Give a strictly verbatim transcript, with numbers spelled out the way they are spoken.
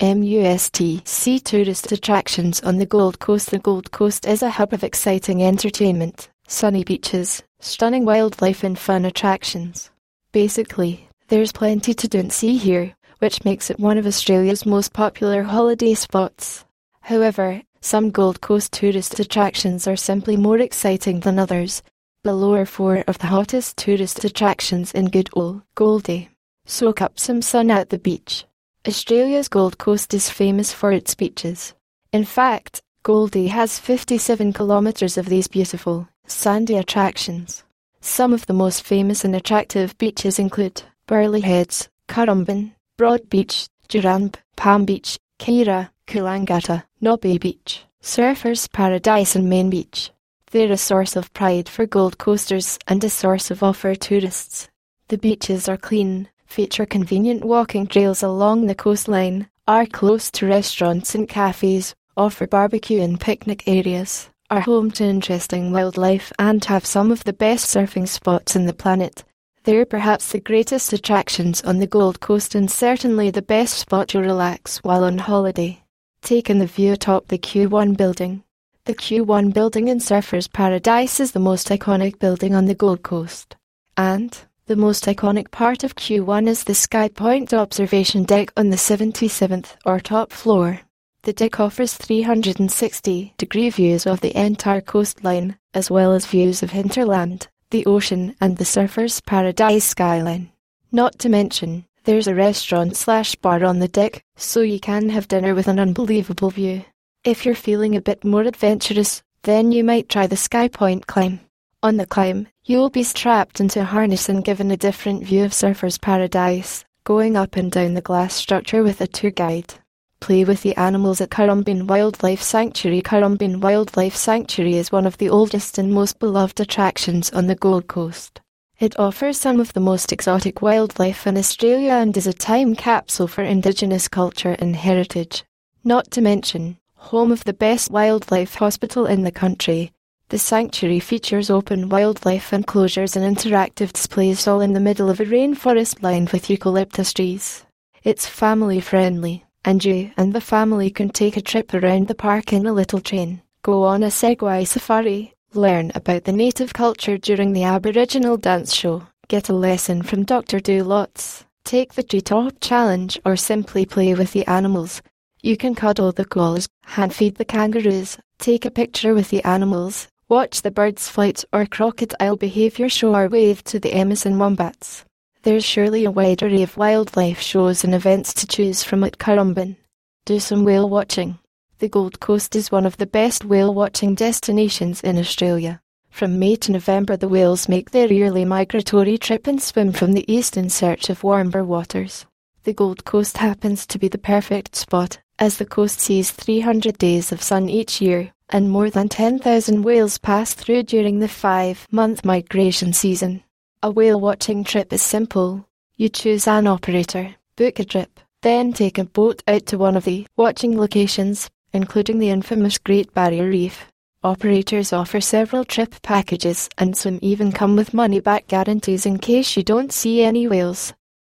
must see tourist attractions on the Gold Coast. The Gold Coast is a hub of exciting entertainment, sunny beaches, stunning wildlife and fun attractions. Basically, there's plenty to do and see here, which makes it one of Australia's most popular holiday spots. However, some Gold Coast tourist attractions are simply more exciting than others. Below are four of the hottest tourist attractions in good old Goldie. Soak up some sun at the beach. Australia's Gold Coast is famous for its beaches. In fact, Goldie has fifty-seven kilometres of these beautiful, sandy attractions. Some of the most famous and attractive beaches include Burleigh Heads, Currumbin, Broad Beach, Duranbe, Palm Beach, Keira, Coolangatta, Nobby Beach, Surfers Paradise and Main Beach. They're a source of pride for Gold Coasters and a source of awe for tourists. The beaches are clean, feature convenient walking trails along the coastline, are close to restaurants and cafes, offer barbecue and picnic areas, are home to interesting wildlife and have some of the best surfing spots on the planet. They're perhaps the greatest attractions on the Gold Coast and certainly the best spot to relax while on holiday. Take in the view atop the Q one building. The Q one building in Surfers Paradise is the most iconic building on the Gold Coast. And the most iconic part of Q one is the Sky Point observation deck on the seventy-seventh or top floor. The deck offers three hundred sixty degree views of the entire coastline, as well as views of hinterland, the ocean and the Surfers Paradise skyline. Not to mention, there's a restaurant slash bar on the deck, so you can have dinner with an unbelievable view. If you're feeling a bit more adventurous, then you might try the Sky Point climb. On the climb, you'll be strapped into a harness and given a different view of Surfers Paradise, going up and down the glass structure with a tour guide. Play with the animals at Currumbin Wildlife Sanctuary. Currumbin Wildlife Sanctuary is one of the oldest and most beloved attractions on the Gold Coast. It offers some of the most exotic wildlife in Australia and is a time capsule for Indigenous culture and heritage. Not to mention, home of the best wildlife hospital in the country. The sanctuary features open wildlife enclosures and interactive displays all in the middle of a rainforest lined with eucalyptus trees. It's family friendly, and you and the family can take a trip around the park in a little train, go on a Segway safari, learn about the native culture during the Aboriginal dance show, get a lesson from Doctor Do Lots, take the treetop challenge or simply play with the animals. You can cuddle the koalas, hand feed the kangaroos, take a picture with the animals, watch the birds flight or crocodile behaviour show or wave to the emus and wombats. There's surely a wide array of wildlife shows and events to choose from at Currumbin. Do some whale watching. The Gold Coast is one of the best whale watching destinations in Australia. From May to November the whales make their yearly migratory trip and swim from the east in search of warmer waters. The Gold Coast happens to be the perfect spot, as the coast sees three hundred days of sun each year, and more than ten thousand whales pass through during the five-month migration season. A whale-watching trip is simple. You choose an operator, book a trip, then take a boat out to one of the watching locations, including the infamous Great Barrier Reef. Operators offer several trip packages, and some even come with money-back guarantees in case you don't see any whales.